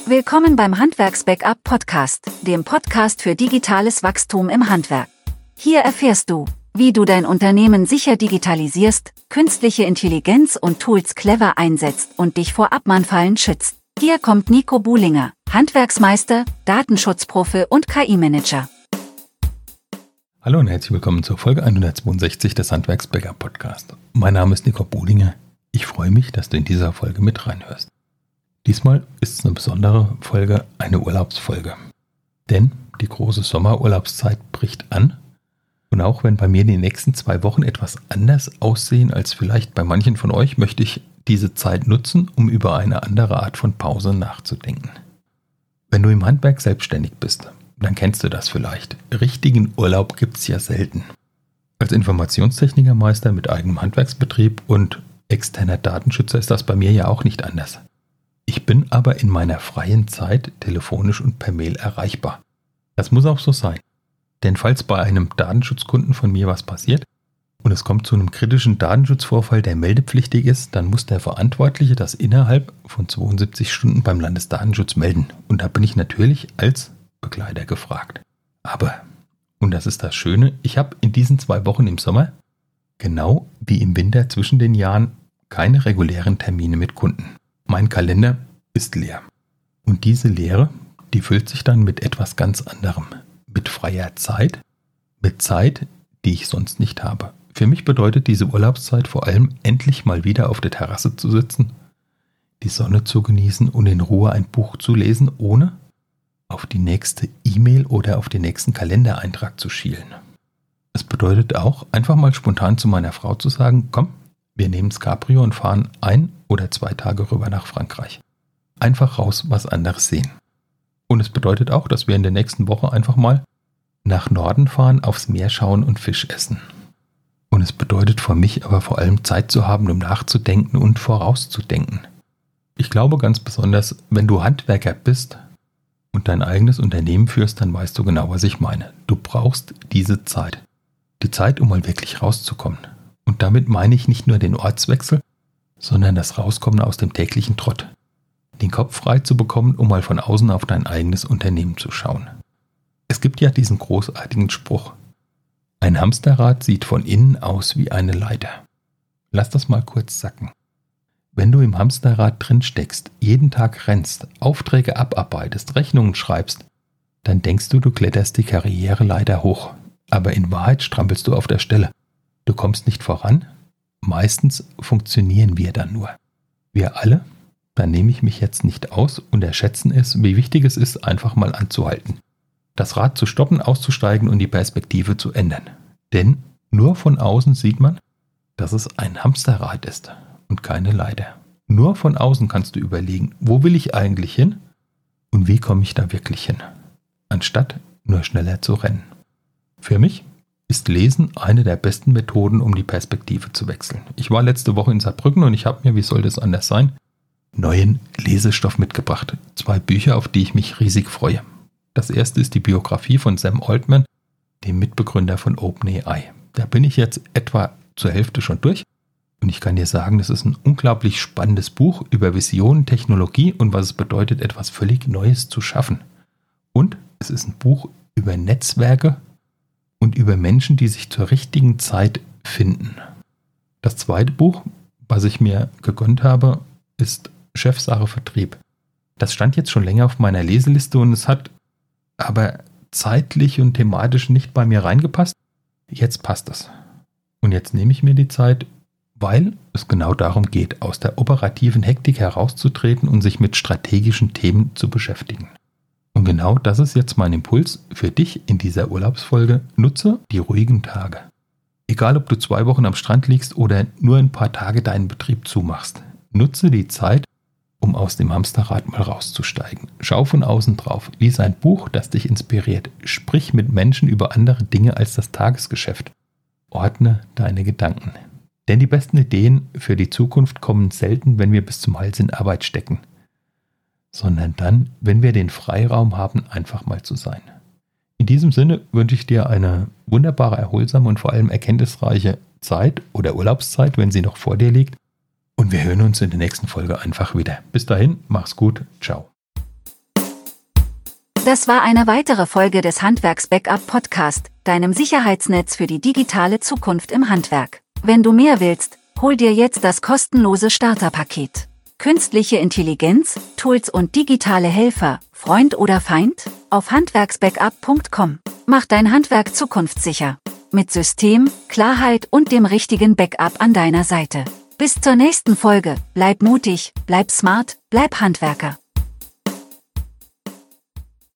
Willkommen beim Handwerks-Backup Podcast, dem Podcast für digitales Wachstum im Handwerk. Hier erfährst du, wie du dein Unternehmen sicher digitalisierst, künstliche Intelligenz und Tools clever einsetzt und dich vor Abmahnfallen schützt. Hier kommt Nico Buhlinger, Handwerksmeister, Datenschutzprofi und KI-Manager. Hallo und herzlich willkommen zur Folge 162 des Handwerks-Backup Podcast. Mein Name ist Nico Buhlinger. Ich freue mich, dass du in dieser Folge mit reinhörst. Diesmal ist es eine besondere Folge, eine Urlaubsfolge. Denn die große Sommerurlaubszeit bricht an. Und auch wenn bei mir die nächsten 2 Wochen etwas anders aussehen als vielleicht bei manchen von euch, möchte ich diese Zeit nutzen, um über eine andere Art von Pause nachzudenken. Wenn du im Handwerk selbstständig bist, dann kennst du das vielleicht. Richtigen Urlaub gibt es ja selten. Als Informationstechnikermeister mit eigenem Handwerksbetrieb und externer Datenschützer ist das bei mir ja auch nicht anders. Ich bin aber in meiner freien Zeit telefonisch und per Mail erreichbar. Das muss auch so sein. Denn falls bei einem Datenschutzkunden von mir was passiert und es kommt zu einem kritischen Datenschutzvorfall, der meldepflichtig ist, dann muss der Verantwortliche das innerhalb von 72 Stunden beim Landesdatenschutz melden. Und da bin ich natürlich als Begleiter gefragt. Aber, und das ist das Schöne, ich habe in diesen 2 Wochen im Sommer, genau wie im Winter zwischen den Jahren, keine regulären Termine mit Kunden. Mein Kalender ist leer. Und diese Leere, die füllt sich dann mit etwas ganz anderem. Mit freier Zeit, mit Zeit, die ich sonst nicht habe. Für mich bedeutet diese Urlaubszeit vor allem, endlich mal wieder auf der Terrasse zu sitzen, die Sonne zu genießen und in Ruhe ein Buch zu lesen, ohne auf die nächste E-Mail oder auf den nächsten Kalendereintrag zu schielen. Es bedeutet auch, einfach mal spontan zu meiner Frau zu sagen, komm, wir nehmen das Cabrio und fahren 1 oder 2 Tage rüber nach Frankreich. Einfach raus, was anderes sehen. Und es bedeutet auch, dass wir in der nächsten Woche einfach mal nach Norden fahren, aufs Meer schauen und Fisch essen. Und es bedeutet für mich aber vor allem Zeit zu haben, um nachzudenken und vorauszudenken. Ich glaube ganz besonders, wenn du Handwerker bist und dein eigenes Unternehmen führst, dann weißt du genau, was ich meine. Du brauchst diese Zeit. Die Zeit, um mal wirklich rauszukommen. Und damit meine ich nicht nur den Ortswechsel, sondern das Rauskommen aus dem täglichen Trott. Den Kopf frei zu bekommen, um mal von außen auf dein eigenes Unternehmen zu schauen. Es gibt ja diesen großartigen Spruch: Ein Hamsterrad sieht von innen aus wie eine Leiter. Lass das mal kurz sacken. Wenn du im Hamsterrad drin steckst, jeden Tag rennst, Aufträge abarbeitest, Rechnungen schreibst, dann denkst du, du kletterst die Karriereleiter hoch. Aber in Wahrheit strampelst du auf der Stelle. Du kommst nicht voran. Meistens funktionieren wir dann nur. Wir alle, da nehme ich mich jetzt nicht aus, unterschätzen es, wie wichtig es ist, einfach mal anzuhalten. Das Rad zu stoppen, auszusteigen und die Perspektive zu ändern. Denn nur von außen sieht man, dass es ein Hamsterrad ist und keine Leiter. Nur von außen kannst du überlegen, wo will ich eigentlich hin und wie komme ich da wirklich hin, anstatt nur schneller zu rennen. Für mich ist Lesen eine der besten Methoden, um die Perspektive zu wechseln. Ich war letzte Woche in Saarbrücken und ich habe mir, wie soll das anders sein, neuen Lesestoff mitgebracht. 2 Bücher, auf die ich mich riesig freue. Das erste ist die Biografie von Sam Altman, dem Mitbegründer von OpenAI. Da bin ich jetzt etwa zur Hälfte schon durch und ich kann dir sagen, das ist ein unglaublich spannendes Buch über Visionen, Technologie und was es bedeutet, etwas völlig Neues zu schaffen. Und es ist ein Buch über Netzwerke und über Menschen, die sich zur richtigen Zeit finden. Das zweite Buch, was ich mir gegönnt habe, ist Chefsache Vertrieb. Das stand jetzt schon länger auf meiner Leseliste und es hat aber zeitlich und thematisch nicht bei mir reingepasst. Jetzt passt es. Und jetzt nehme ich mir die Zeit, weil es genau darum geht, aus der operativen Hektik herauszutreten und sich mit strategischen Themen zu beschäftigen. Und genau das ist jetzt mein Impuls für dich in dieser Urlaubsfolge. Nutze die ruhigen Tage. Egal, ob du 2 Wochen am Strand liegst oder nur ein paar Tage deinen Betrieb zumachst. Nutze die Zeit, um aus dem Hamsterrad mal rauszusteigen. Schau von außen drauf. Lies ein Buch, das dich inspiriert. Sprich mit Menschen über andere Dinge als das Tagesgeschäft. Ordne deine Gedanken. Denn die besten Ideen für die Zukunft kommen selten, wenn wir bis zum Hals in Arbeit stecken, sondern dann, wenn wir den Freiraum haben, einfach mal zu sein. In diesem Sinne wünsche ich dir eine wunderbare, erholsame und vor allem erkenntnisreiche Zeit oder Urlaubszeit, wenn sie noch vor dir liegt. Und wir hören uns in der nächsten Folge einfach wieder. Bis dahin, mach's gut, ciao. Das war eine weitere Folge des Handwerks-Backup-Podcast, deinem Sicherheitsnetz für die digitale Zukunft im Handwerk. Wenn du mehr willst, hol dir jetzt das kostenlose Starterpaket. Künstliche Intelligenz, Tools und digitale Helfer, Freund oder Feind? Auf handwerksbackup.com. Mach dein Handwerk zukunftssicher. Mit System, Klarheit und dem richtigen Backup an deiner Seite. Bis zur nächsten Folge. Bleib mutig, bleib smart, bleib Handwerker.